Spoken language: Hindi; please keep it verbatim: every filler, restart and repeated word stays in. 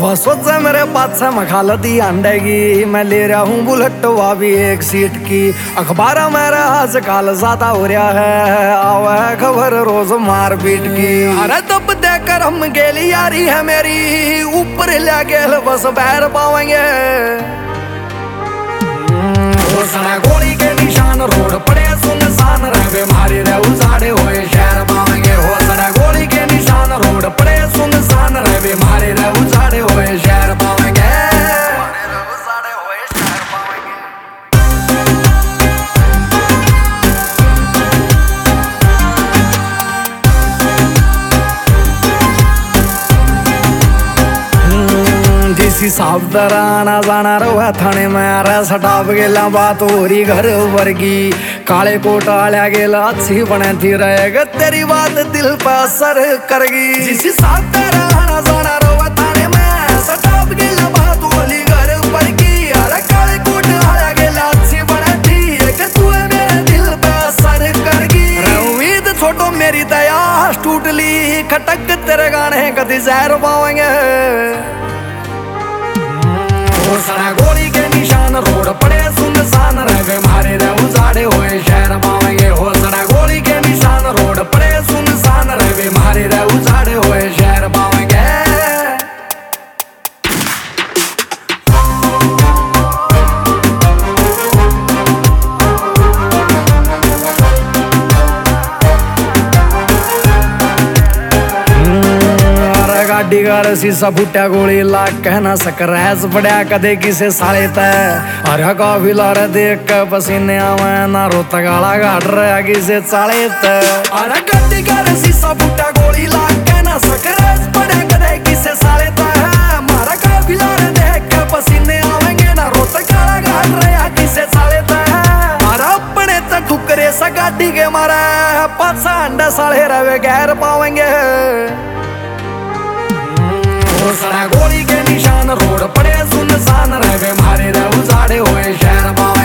बस सोचा मेरे पाछे मखाल दी अंडेगी, मैं ले रहा हूँ बुलेट वा भी एक सीट की। अखबार मेरा आजकल ज्यादा हो रहा है, आवा है खबर रोज मार पीट की। अरे दब देकर हम गेली यारी है मेरी, ऊपर ले गेल बस बैर पावेंगे। गोली के निशान रोड पड़े सुनसान रहे मारे रे उजाड़े हुए शहर पावेंगे। हो सड़ा गोली के निशान रोड पड़े सुनसान रहे मारे रे उजाड़े हुए शहर पावेंगे। जिसी साफ तरह आना जाना रहा थाने में आ रहा सटाप गेला बात हो रही घर वर्गी। काले कोट आलिया गेला अच्छी बने थी रहेगा तेरी बात दिल पर असर करगी। जिसी साफ तरह आना जाना रहा थाने में सटाप गेला बात हो रही घर वर्गी। अरे काले कोट आलिया गेला अच्छी बने थी कि तू मेरे दिल पर असर करगी। उम्मीद छोटो मेरी दया टूट ली, खटक तेरे गाने कभी जहर पावेंगे। हो सड़ा गोली के निशान रोड पड़े सुनसान रहे मारे रे उजाड़े हुए शहर पावेंगे। हो सड़ा गोली के निशान रोड पड़े सुनसान रहे मारे रे उजाड़े हुए शहर पावेंगे। गाड़ी का शीशा फुटिया गोली लाग कहना सकरैस पड़या कदे किसे साले तय। अरे काफिला रे देख के पसीने आवे ना रोता गाला गाड़ रहा किसे चाले तय। अरे गाड़ी का शीशा फुटिया गोली लाग कहना सकरैस पड़या कदे किसे साले तय। मारा काफिला रे देख के पसीने आवेंगे ना रोता गाला गाड़ रहा किसे चाले तय। अरे अपने त ठुकरे सा गाड़ी के मारा पाछा अंडा साले रवे गैर पावेंगे। हो सड़ा गोली के निशान रोड पड़े सुनसान रहे मारे रे उजाड़े हुए शहर।